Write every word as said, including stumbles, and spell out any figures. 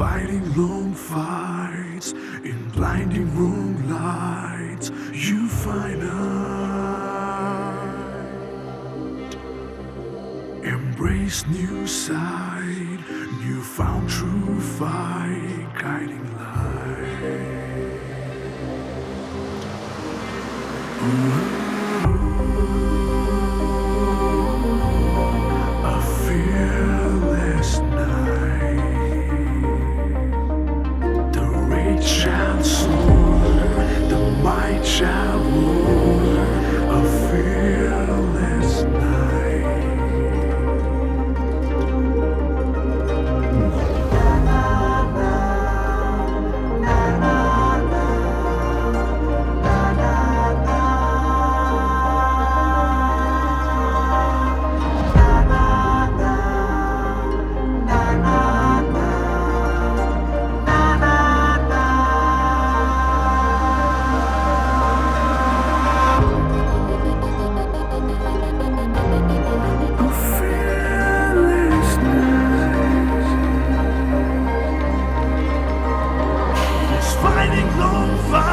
Fighting long fights in blinding moonlight, you find out. Embrace new sight, new found true fight, guiding light. A fearless night. The rage shall soar, the might shall roar. A fearless night. Fighting long fight.